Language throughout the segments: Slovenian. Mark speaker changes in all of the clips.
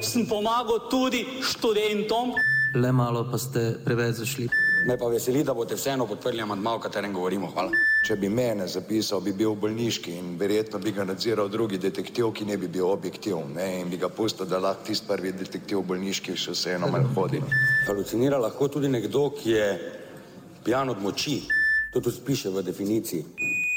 Speaker 1: sem pomagal tudi študentom.
Speaker 2: Le malo pa ste preveč zašli.
Speaker 3: Me pa veseli, da boste vseeno podprli amandma, o katerem govorimo. Hvala.
Speaker 4: Če bi mene zapisal, bi bil bolniški in verjetno bi ga nadziral drugi detektiv, ki ne bi bil objektiv, ne, in bi ga pustil, da lahko tisti prvi detektiv bolniški še vseeno malo hodi.
Speaker 3: Halucinira lahko tudi nekdo, ki je pijan od moči. To tudi piše v definiciji.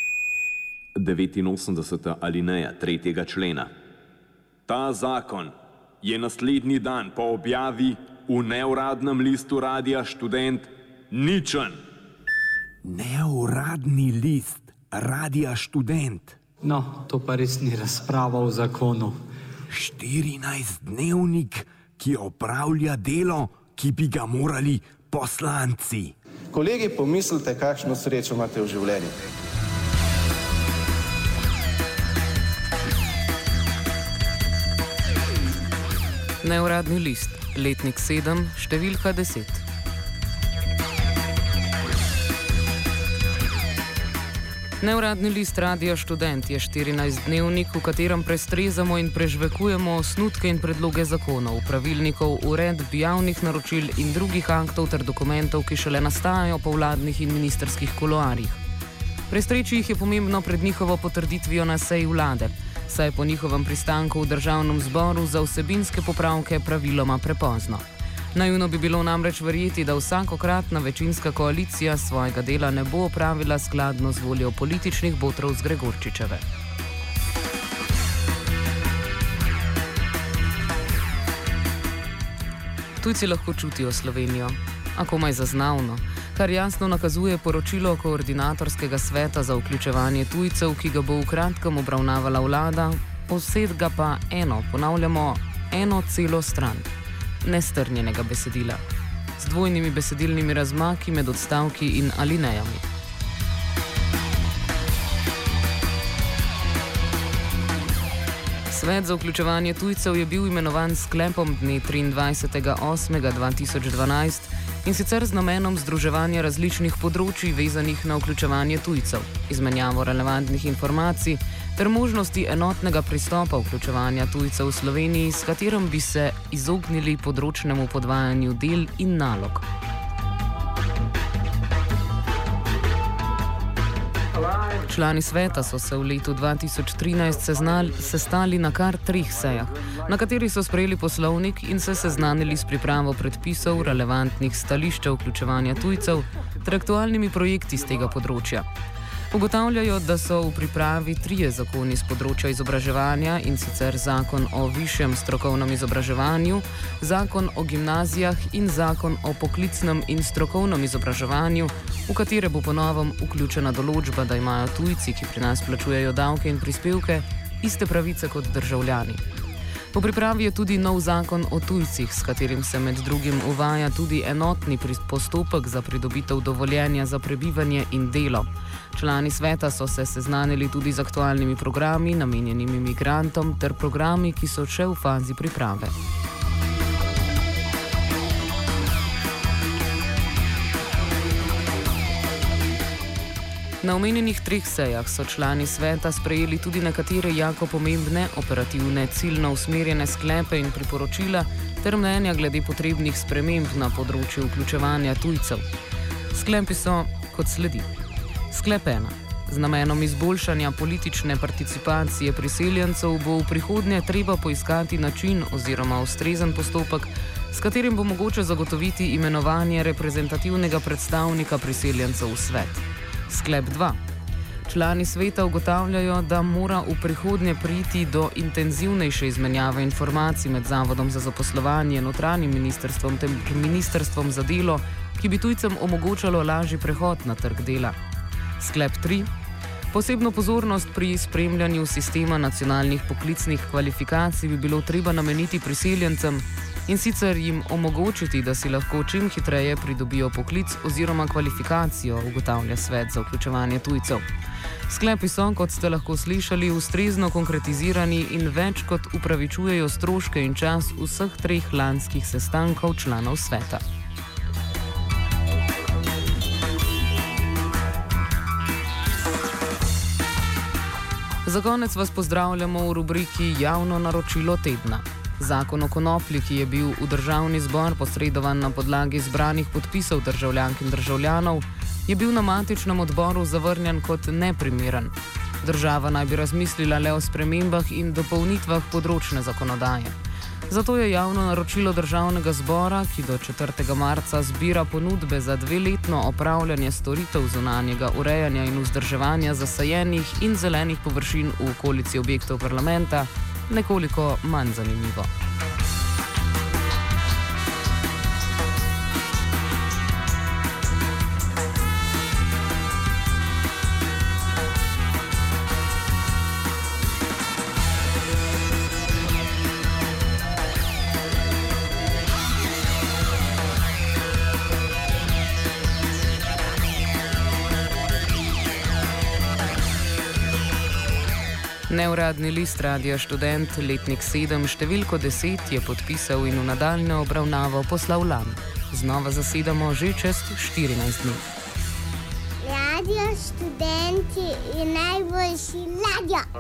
Speaker 5: 89. alineja 3. člena. Ta zakon je naslednji dan po objavi v neuradnem listu Radia Študent ničen.
Speaker 6: Neuradni list Radia Študent.
Speaker 7: No, to pa res ni razprava o zakonu.
Speaker 6: 14-dnevnik, ki opravlja delo, ki bi ga morali poslanci.
Speaker 8: Kolegi, pomislite, kakšno srečo imate v življenju.
Speaker 9: Neuradni list, letnik 7, številka 10. Neuradni list Radia Študent je 14-dnevnik, v katerem prestrezamo in prežvekujemo osnutke in predloge zakonov, pravilnikov, uredb, javnih naročil in drugih aktov ter dokumentov, ki šele nastajajo po vladnih in ministerskih kuloarjih. Prestreči jih je pomembno pred njihovo potrditvijo na seji vlade, saj po njihovem pristanku v državnem zboru za vsebinske popravke praviloma prepozno. Naivno bi bilo namreč verjeti, da vsakokratna večinska koalicija svojega dela ne bo opravila skladno z voljo političnih botrov z Gregorčičeve. Tujci lahko čutijo Slovenijo, a komaj zaznavno, kar jasno nakazuje poročilo Koordinatorskega sveta za vključevanje tujcev, ki ga bo v kratkem obravnavala vlada, posed ga pa eno celo stran nestrnjenega besedila, z dvojnimi besedilnimi razmaki med odstavki in alinejami. Svet za vključevanje tujcev je bil imenovan s sklepom dne 23.8.2012 in sicer z namenom združevanja različnih področij vezanih na vključevanje tujcev, izmenjavo relevantnih informacij ter možnosti enotnega pristopa vključevanja tujcev v Sloveniji, s katerim bi se izognili področnemu podvajanju del in nalog. Člani sveta so se v letu 2013 sestali na kar 3 sejah, na kateri so sprejeli poslovnik in se seznanili s pripravo predpisov relevantnih stališča vključevanja tujcev ter aktualnimi projekti z tega področja. Ugotavljajo, da so v pripravi 3 zakoni z področja izobraževanja, in sicer zakon o višjem strokovnem izobraževanju, zakon o gimnazijah in zakon o poklicnem in strokovnem izobraževanju, v katere bo po novem vključena določba, da imajo tujci, ki pri nas plačujejo davke in prispevke, iste pravice kot državljani. V pripravi je tudi nov zakon o tujcih, s katerim se med drugim uvaja tudi enotni postopek za pridobitev dovoljenja za prebivanje in delo. Člani sveta so se seznanili tudi z aktualnimi programi, namenjenimi migrantom, ter programi, ki so še v fazi priprave. Na omenjenih 3 sejah so člani sveta sprejeli tudi nekatere jako pomembne, operativne, ciljno usmerjene sklepe in priporočila ter mnenja glede potrebnih sprememb na področju vključevanja tujcev. Sklepi so kot sledi. Sklep 1. Z namenom izboljšanja politične participacije priseljencev bo v prihodnje treba poiskati način oziroma ustrezen postopek, s katerim bo mogoče zagotoviti imenovanje reprezentativnega predstavnika priseljencev v svet. Sklep 2. Člani sveta ugotavljajo, da mora v prihodnje priti do intenzivnejše izmenjave informacij med Zavodom za zaposlovanje, notranjim ministrstvom ter ministrstvom za delo, ki bi tujcem omogočalo lažji prehod na trg dela. Sklep 3. Posebno pozornost pri spremljanju sistema nacionalnih poklicnih kvalifikacij bi bilo treba nameniti priseljencem in sicer jim omogočiti, da si lahko čim hitreje pridobijo poklic oziroma kvalifikacijo, ugotavlja Svet za vključevanje tujcev. Sklepi so, kot ste lahko slišali, ustrezno konkretizirani in več kot upravičujejo stroške in čas vseh 3 lanskih sestankov članov sveta. Za konec vas pozdravljamo v rubriki Javno naročilo tedna. Zakon o konoplji, ki je bil v državni zbor posredovan na podlagi zbranih podpisov državljank in državljanov, je bil na matičnem odboru zavrnjen kot neprimeren. Država naj bi razmislila le o spremembah in dopolnitvah področne zakonodaje. Zato je javno naročilo državnega zbora, ki do 4. marca zbira ponudbe za 2-letno opravljanje storitev zunanjega urejanja in vzdrževanja zasajenih in zelenih površin v okolici objektov parlamenta, nekoliko manj zanimivo. Neuradni list Radia Študent, letnik 7, številko 10 je podpisal in v nadaljnjo obravnavo poslal Lan. Znova zasedamo že čez 14 dni.
Speaker 10: Radio Študent je najboljši radio.